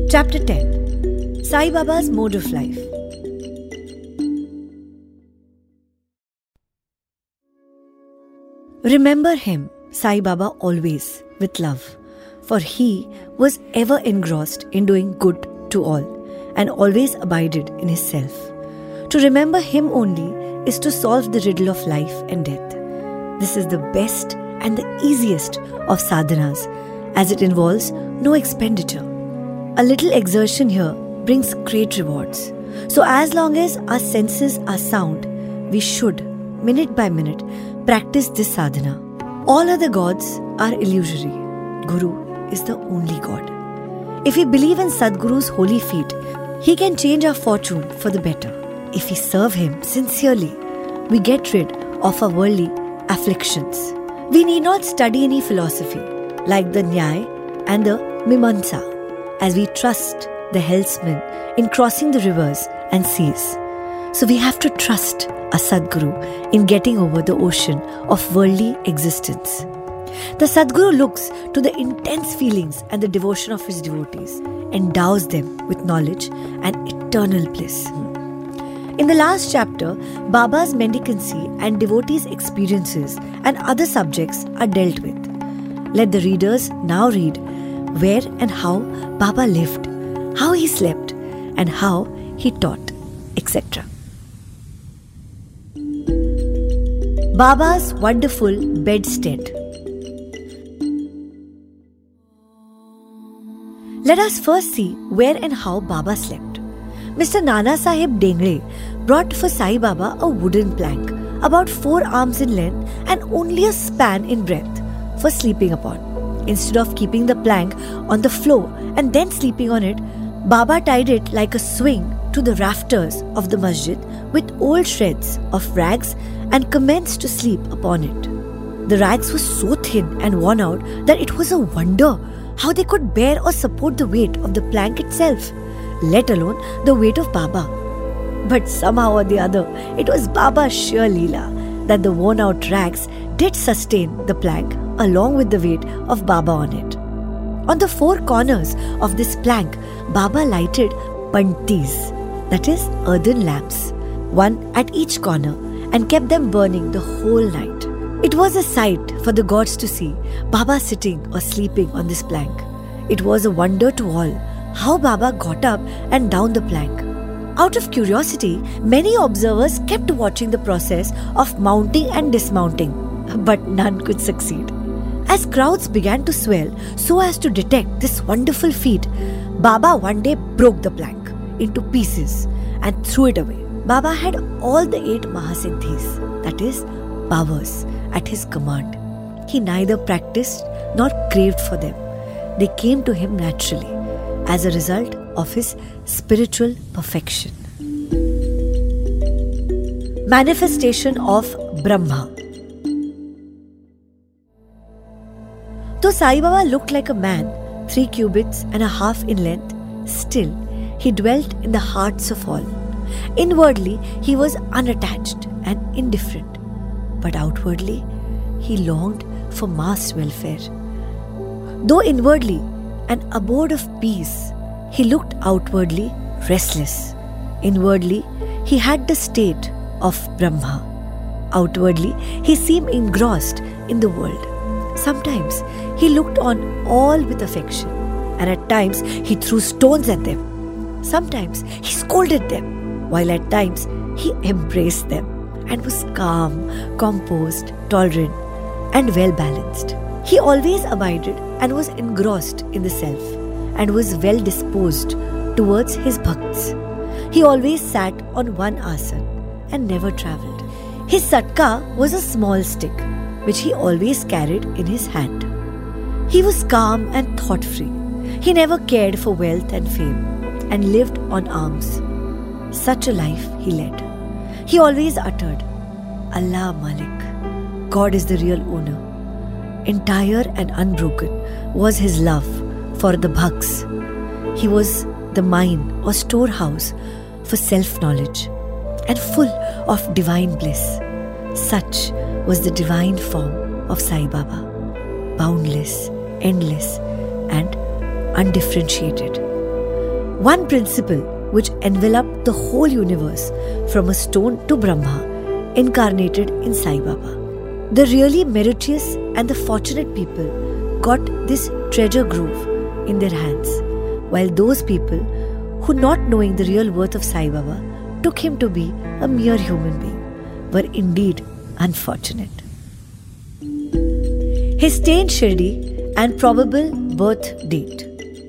Chapter 10. Sai Baba's Mode of Life. Remember him, Sai Baba, always with love, for he was ever engrossed in doing good to all and always abided in his self. To remember him only is to solve the riddle of life and death. This is the best and the easiest of sadhanas, as it involves no expenditure. A little exertion here brings great rewards. So as long as our senses are sound, we should, minute by minute, practice this sadhana. All other gods are illusory. Guru is the only God. If we believe in Sadguru's holy feet, he can change our fortune for the better. If we serve him sincerely, we get rid of our worldly afflictions. We need not study any philosophy like the Nyaya and the Mimamsa, as we trust the helmsman in crossing the rivers and seas. So we have to trust a Sadguru in getting over the ocean of worldly existence. The Sadguru looks to the intense feelings and the devotion of his devotees, endows them with knowledge and eternal bliss. In the last chapter, Baba's mendicancy and devotees' experiences and other subjects are dealt with. Let the readers now read where and how Baba lived, how he slept, and how he taught, etc. Baba's wonderful bedstead. Let us first see where and how Baba slept. Mr. Nana Sahib Dengre brought for Sai Baba a wooden plank, about 4 arms in length and only a span in breadth, for sleeping upon. Instead of keeping the plank on the floor and then sleeping on it, Baba tied it like a swing to the rafters of the masjid with old shreds of rags and commenced to sleep upon it. The rags were so thin and worn out that it was a wonder how they could bear or support the weight of the plank itself, let alone the weight of Baba. But somehow or the other, it was Baba's sheer leela that the worn out rags did sustain the plank along with the weight of Baba on it. On the 4 corners of this plank, Baba lighted pantis, that is, earthen lamps, one at each corner, and kept them burning the whole night. It was a sight for the gods to see Baba sitting or sleeping on this plank. It was a wonder to all how Baba got up and down the plank. Out of curiosity, many observers kept watching the process of mounting and dismounting, but none could succeed. As crowds began to swell so as to detect this wonderful feat, Baba one day broke the plank into pieces and threw it away. Baba had all the 8 Mahasiddhis, that is, powers, at his command. He neither practiced nor craved for them. They came to him naturally as a result of his spiritual perfection. Manifestation of Brahma. Though Sai Baba looked like a man 3 cubits and a half in length, still he dwelt in the hearts of all. Inwardly he was unattached and indifferent, but outwardly he longed for mass welfare. Though inwardly an abode of peace, he looked outwardly restless. Inwardly he had the state of Brahma. Outwardly he seemed engrossed in the world. Sometimes he looked on all with affection, and at times he threw stones at them. Sometimes he scolded them, while at times he embraced them and was calm, composed, tolerant, and well balanced. He always abided and was engrossed in the self, and was well disposed towards his bhakts. He always sat on one asan and never travelled. His satka was a small stick, which he always carried in his hand. He was calm and thought-free. He never cared for wealth and fame, and lived on alms. Such a life he led. He always uttered, Allah Malik, God is the real owner. Entire and unbroken was his love for the bhaks. He was the mine or storehouse for self-knowledge, and full of divine bliss. Such was the divine form of Sai Baba, boundless, endless, and undifferentiated. One principle which enveloped the whole universe from a stone to Brahma, incarnated in Sai Baba. The really meritorious and the fortunate people got this treasure grove in their hands, while those people who, not knowing the real worth of Sai Baba, took him to be a mere human being, were indeed unfortunate. His stay in Shirdi and probable birth date.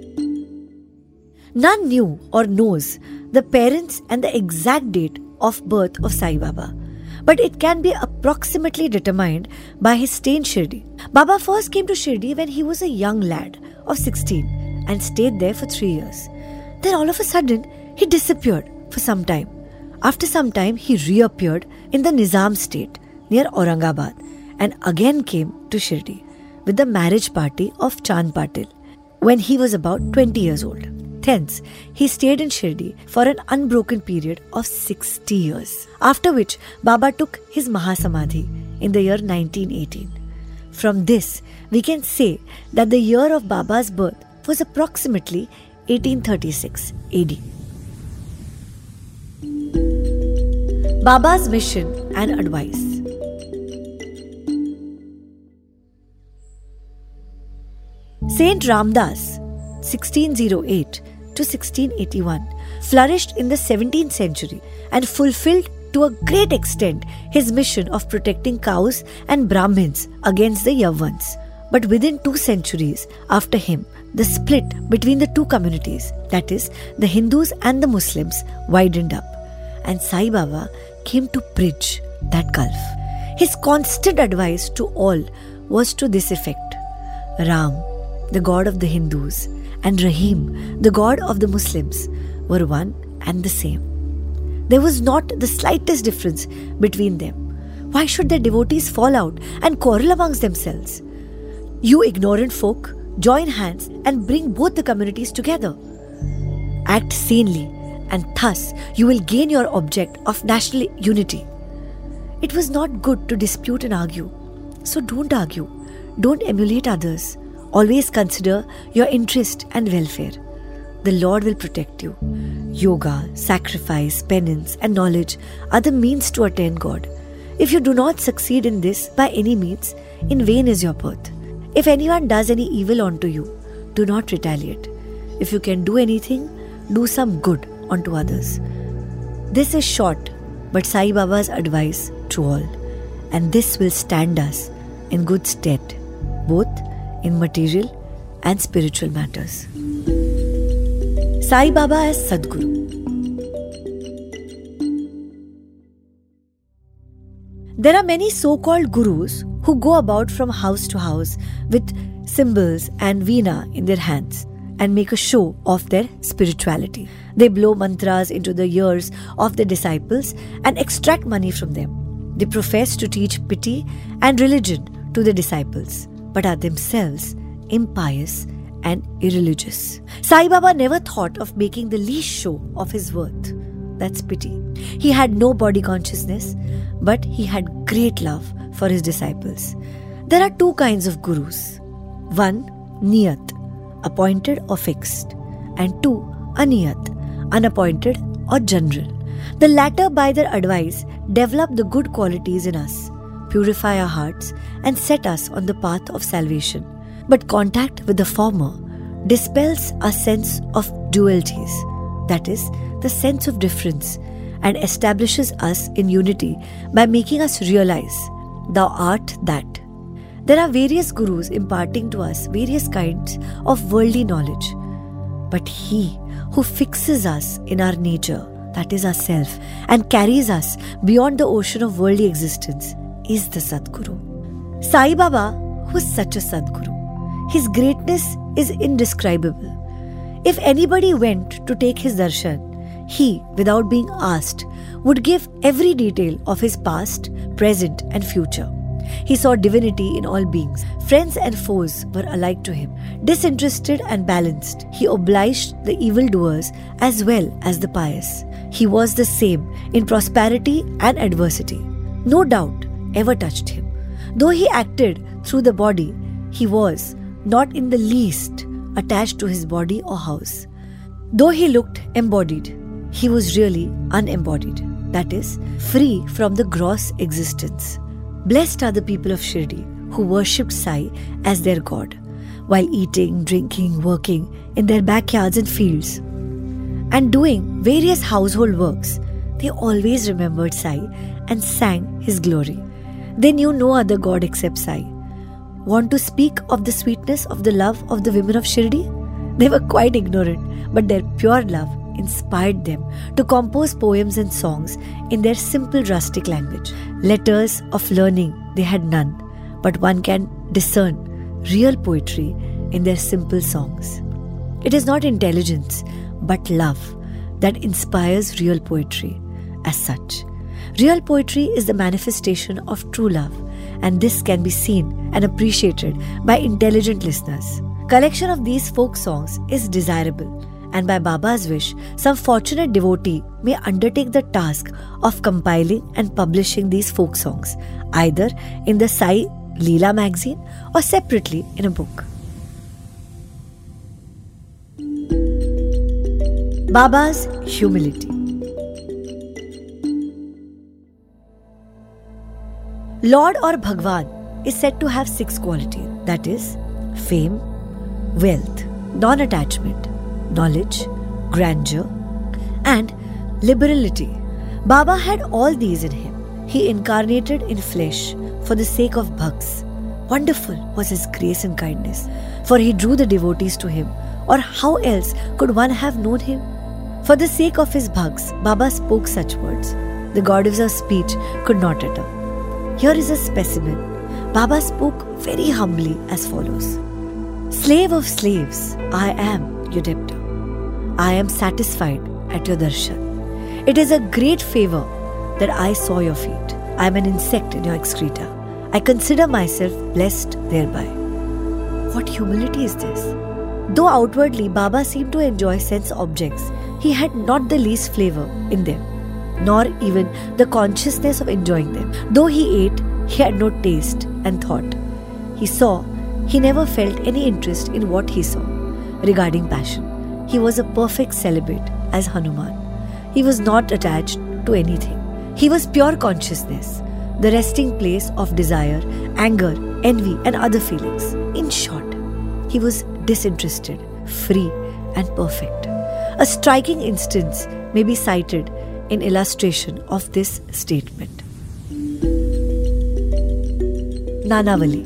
None knew or knows the parents and the exact date of birth of Sai Baba, but it can be approximately determined by his stay in Shirdi. Baba first came to Shirdi when he was a young lad of 16 and stayed there for 3 years. Then all of a sudden, he disappeared for some time. After some time, he reappeared in the Nizam state near Aurangabad and again came to Shirdi with the marriage party of Chand Patil when he was about 20 years old. Hence, he stayed in Shirdi for an unbroken period of 60 years, after which Baba took his Mahasamadhi in the year 1918. From this, we can say that the year of Baba's birth was approximately 1836 AD. Baba's mission and advice. Saint Ramdas, 1608 to 1681, flourished in the 17th century and fulfilled to a great extent his mission of protecting cows and Brahmins against the Yavans. But within 2 centuries after him, the split between the two communities, that is, the Hindus and the Muslims, widened up, and Sai Baba came to bridge that gulf. His constant advice to all was to this effect: Ram, the god of the Hindus, and Rahim, the god of the Muslims, were one and the same. There was not the slightest difference between them. Why should their devotees fall out and quarrel amongst themselves? You ignorant folk, join hands and bring both the communities together. Act sanely, and thus you will gain your object of national unity. It was not good to dispute and argue. So don't argue. Don't emulate others. Always consider your interest and welfare. The Lord will protect you. Yoga, sacrifice, penance, and knowledge are the means to attain God. If you do not succeed in this by any means, in vain is your birth. If anyone does any evil unto you, do not retaliate. If you can do anything, do some good unto others. This is short, but Sai Baba's advice to all, and this will stand us in good stead, both in material and spiritual matters. Sai Baba as Sadguru. There are many so-called gurus who go about from house to house with cymbals and veena in their hands and make a show of their spirituality. They blow mantras into the ears of their disciples and extract money from them. They profess to teach pity and religion to the disciples, but are themselves impious and irreligious. Sai Baba never thought of making the least show of his worth. That's pity. He had no body consciousness, but he had great love for his disciples. There are 2 kinds of gurus. 1, Niyat, appointed or fixed, and 2, Aniyat, unappointed or general. The latter, by their advice, develop the good qualities in us, purify our hearts, and set us on the path of salvation. But contact with the former dispels our sense of dualities, that is, the sense of difference, and establishes us in unity by making us realize, Thou art that. There are various gurus imparting to us various kinds of worldly knowledge, but he who fixes us in our nature, that is our self, and carries us beyond the ocean of worldly existence is the Sadguru. Sai Baba was such a Sadguru. His greatness is indescribable. If anybody went to take his darshan, he, without being asked, would give every detail of his past, present, and future. He saw divinity in all beings. Friends and foes were alike to him. Disinterested and balanced, he obliged the evildoers as well as the pious. He was the same in prosperity and adversity. No doubt ever touched him. Though he acted through the body, he was not in the least attached to his body or house. Though he looked embodied, he was really unembodied, that is, free from the gross existence. Blessed are the people of Shirdi who worshipped Sai as their god, while eating, drinking, working in their backyards and fields, and doing various household works. They always remembered Sai and sang his glory. They knew no other god except Sai. Want to speak of the sweetness of the love of the women of Shirdi? They were quite ignorant, but their pure love inspired them to compose poems and songs in their simple rustic language. Letters of learning they had none, but one can discern real poetry in their simple songs. It is not intelligence, but love that inspires real poetry as such. Real poetry is the manifestation of true love, and this can be seen and appreciated by intelligent listeners. Collection of these folk songs is desirable, and by Baba's wish, some fortunate devotee may undertake the task of compiling and publishing these folk songs, either in the Sai Leela magazine or separately in a book. Baba's humility. Lord or Bhagwan is said to have 6 qualities, that is, fame, wealth, non-attachment, knowledge, grandeur, and liberality. Baba had all these in him. He incarnated in flesh for the sake of bhaks. Wonderful was his grace and kindness, for he drew the devotees to him, or how else could one have known him? For the sake of his bhaks, Baba spoke such words the goddess of speech could not utter. Here is a specimen. Baba spoke very humbly as follows. Slave of slaves, I am your debtor. I am satisfied at your darshan. It is a great favor that I saw your feet. I am an insect in your excreta. I consider myself blessed thereby. What humility is this? Though outwardly Baba seemed to enjoy sense objects, he had not the least flavor in them, nor even the consciousness of enjoying them. Though he ate, he had no taste and thought. He saw, he never felt any interest in what he saw. Regarding passion, he was a perfect celibate as Hanuman. He was not attached to anything. He was pure consciousness, the resting place of desire, anger, envy, and other feelings. In short, he was disinterested, free, and perfect. A striking instance may be cited in illustration of this statement. Nanavali.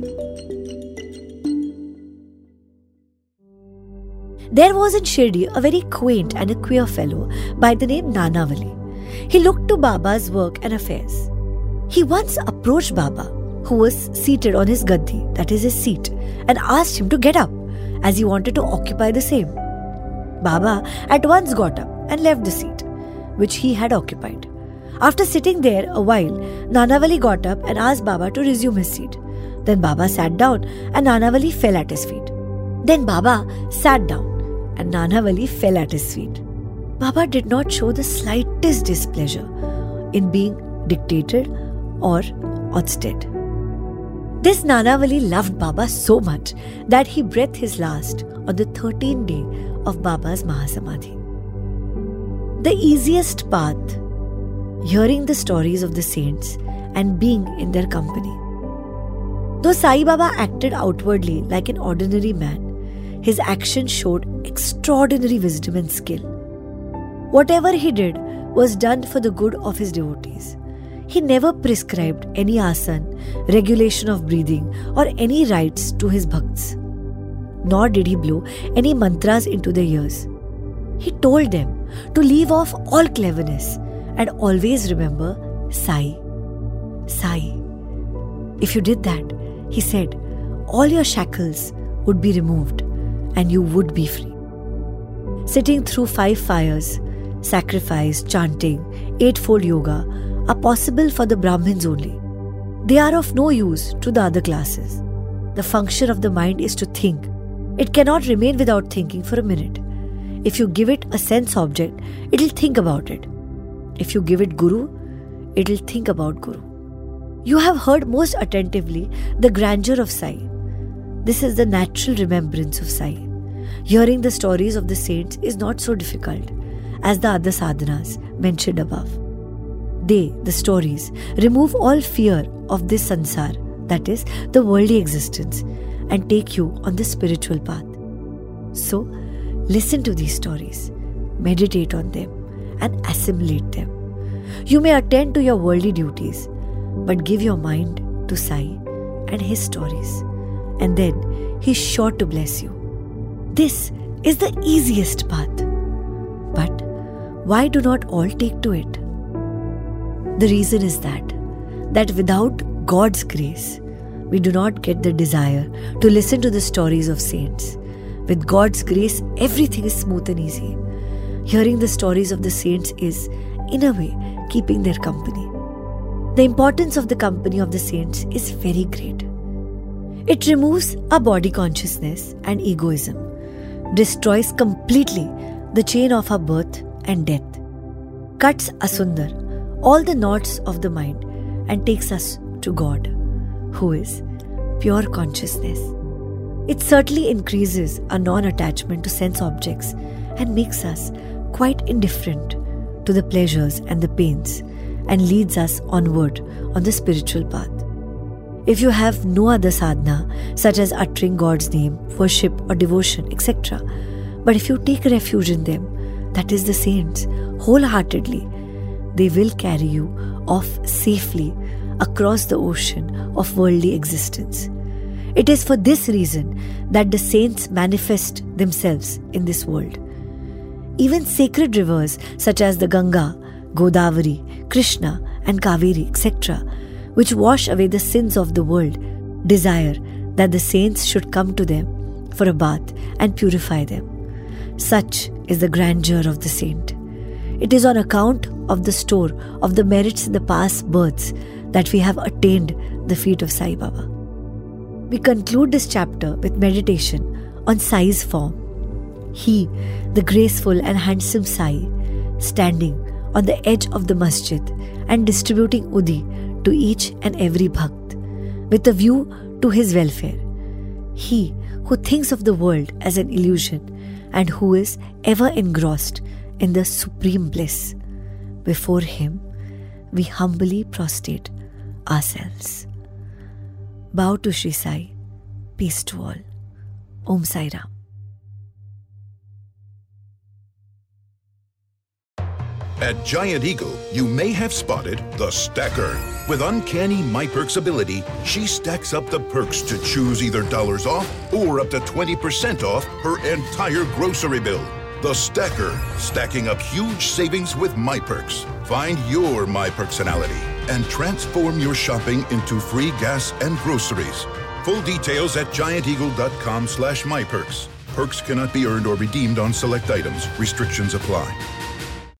There was in Shirdi a very quaint and a queer fellow by the name Nanavali. He looked to Baba's work and affairs. He once approached Baba, who was seated on his gaddi, that is his seat, and asked him to get up, as he wanted to occupy the same. Baba at once got up and left the seat, which he had occupied. After sitting there a while, Nanavali got up and asked Baba to resume his seat. Then Baba sat down and Nanavali fell at his feet. Then Baba sat down and Nanavali fell at his feet. Baba did not show the slightest displeasure in being dictated or ousted. This Nanavali loved Baba so much that he breathed his last on the 13th day of Baba's Mahasamadhi. The easiest path, hearing the stories of the saints and being in their company. Though Sai Baba acted outwardly like an ordinary man, his actions showed extraordinary wisdom and skill. Whatever he did was done for the good of his devotees. He never prescribed any asan, regulation of breathing, or any rites to his bhakts. Nor did he blow any mantras into their ears. He told them to leave off all cleverness and always remember Sai. Sai. If you did that, he said, all your shackles would be removed and you would be free. Sitting through 5 fires, sacrifice, chanting, 8-fold yoga are possible for the Brahmins only. They are of no use to the other classes. The function of the mind is to think. It cannot remain without thinking for a minute. If you give it a sense object, it will think about it. If you give it Guru, it will think about Guru. You have heard most attentively the grandeur of Sai. This is the natural remembrance of Sai. Hearing the stories of the saints is not so difficult as the other sadhanas mentioned above. They, the stories, remove all fear of this sansar, that is, the worldly existence, and take you on the spiritual path. So, listen to these stories, meditate on them, and assimilate them. You may attend to your worldly duties, but give your mind to Sai and his stories, and then he's sure to bless you. This is the easiest path. But why do not all take to it? The reason is that without God's grace, we do not get the desire to listen to the stories of saints. With God's grace, everything is smooth and easy. Hearing the stories of the saints is, in a way, keeping their company. The importance of the company of the saints is very great. It removes our body consciousness and egoism, destroys completely the chain of our birth and death, cuts asundar all the knots of the mind, and takes us to God, who is pure consciousness. It certainly increases our non-attachment to sense objects and makes us quite indifferent to the pleasures and the pains, and leads us onward on the spiritual path. If you have no other sadhana, such as uttering God's name, worship or devotion, etc., but if you take refuge in them, that is the saints, wholeheartedly, they will carry you off safely across the ocean of worldly existence. It is for this reason that the saints manifest themselves in this world. Even sacred rivers such as the Ganga, Godavari, Krishna and Kaveri, etc., which wash away the sins of the world, desire that the saints should come to them for a bath and purify them. Such is the grandeur of the saint. It is on account of the store of the merits in the past births that we have attained the feet of Sai Baba. We conclude this chapter with meditation on Sai's form. He, the graceful and handsome Sai, standing on the edge of the masjid and distributing udi to each and every bhakt with a view to his welfare. He who thinks of the world as an illusion and who is ever engrossed in the supreme bliss. Before him, we humbly prostrate ourselves. Bow to Sri Sai. Peace to all. Om Sai Ram. At Giant Eagle, you may have spotted the Stacker. With uncanny MyPerks ability, she stacks up the perks to choose either dollars off or up to 20% off her entire grocery bill. The Stacker, stacking up huge savings with MyPerks. Find your MyPerksonality and transform your shopping into free gas and groceries. Full details at gianteagle.com/myperks. Perks cannot be earned or redeemed on select items. Restrictions apply.